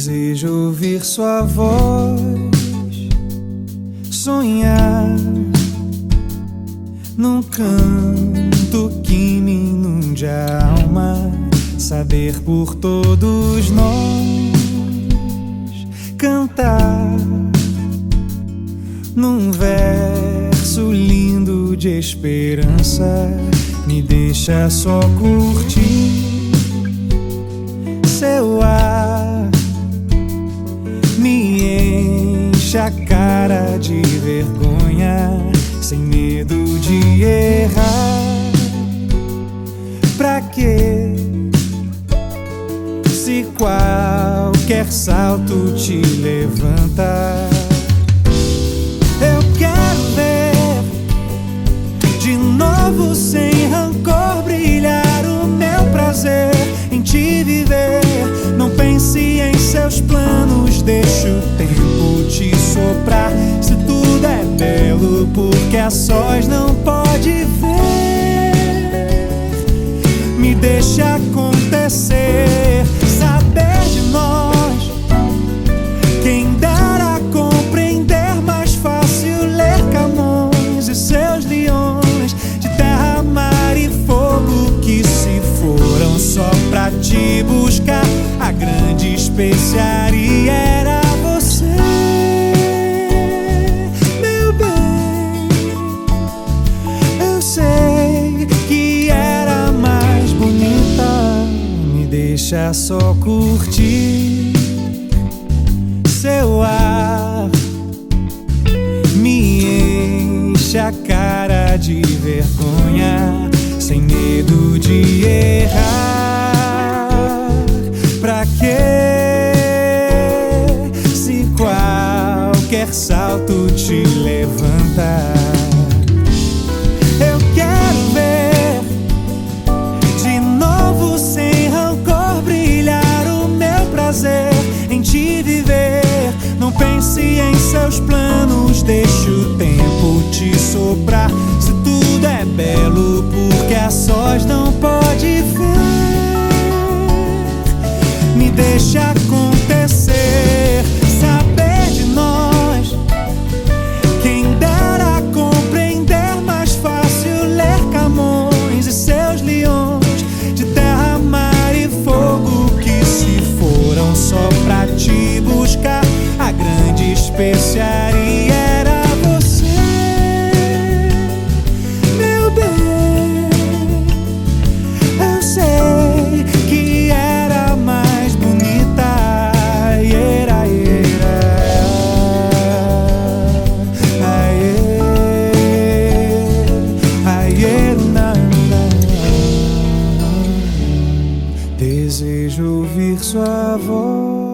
Desejo ouvir sua voz, sonhar num canto que me inunde a alma, saber por todos nós, cantar num verso lindo de esperança. Me deixa só curtir seu ar, me enche a cara de vergonha, sem medo de errar. Pra quê? Se qualquer salto te levanta. Eu quero ver de novo sem rancor brilhar o meu prazer em te viver. Não pense em seus planos, deixa o tempo te soprar. Se tudo é belo, porque a sós não pode ver. Me deixa acontecer, saber de nós. Quem dera compreender mais fácil ler Camões e seus leões de terra, mar e fogo, que se foram só pra te buscar. A grande especiaria era você, meu bem. Eu sei que era mais bonita. Me deixa só curtir seu ar, me enche a cara de vergonha, sem medo de errar. Pra quê? Se qualquer salto te levanta. Eu quero ver de novo sem rancor brilhar o meu prazer em te viver. Não pense em seus planos, deixa o tempo te soprar. Se tudo é belo, porque a sós não pode ver. Me deixa acontecer, saber de nós. Quem dera compreender mais fácil ler Camões e seus leões de terra, mar e fogo, que se foram só pra te buscar. A grande especiaria era você, meu bem. Eu sei que era mais bonita. Era, na. Desejo ouvir sua voz,